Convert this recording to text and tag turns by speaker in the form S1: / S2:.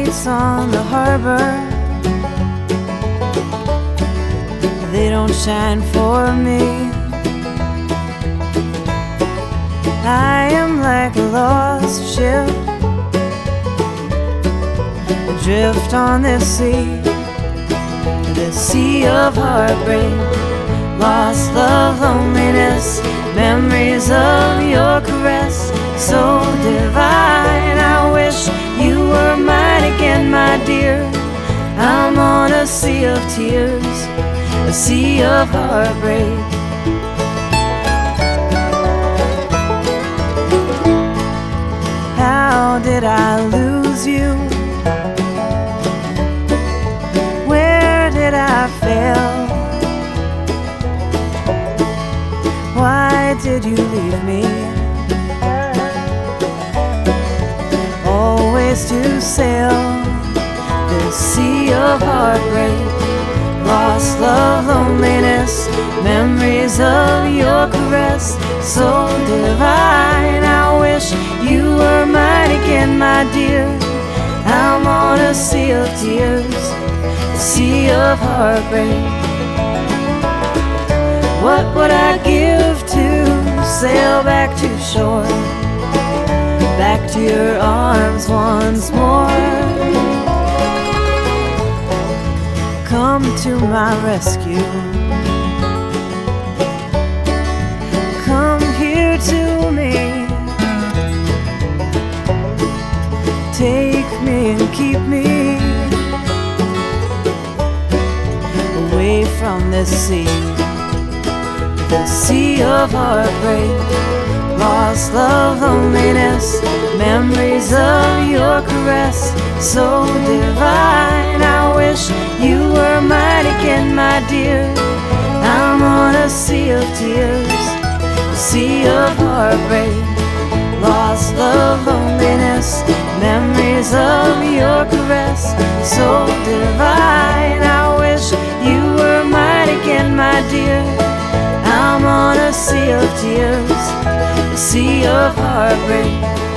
S1: lights on the harbor, they don't shine for me. I am like a lost ship, adrift on this sea of heartbreak. Lost love, loneliness, memories of your caress, so divine. I wish you were mine again, my dear. I'm on a sea of tears, a sea of heartbreak. How did I lose you? Where did I fail? Why did you leave me? Always to sail this sea of heartbreak. Lost love, loneliness, memories of your caress, so divine. I wish you were mine again, my dear. I'm on a sea of tears, a sea of heartbreak. What would I give to sail back to shore, back to your arms once more? Come to my rescue, come here to me. Take me and keep me away from this sea, the sea of heartbreak. Lost love, loneliness, memories of your caress, so divine. I wish you were mine again, my dear. I'm on a sea of tears, a sea of heartbreak. Lost love, loneliness, memories of your caress, so divine. I wish you were mine again, my dear. I'm on a sea of tears, a sea of heartbreak.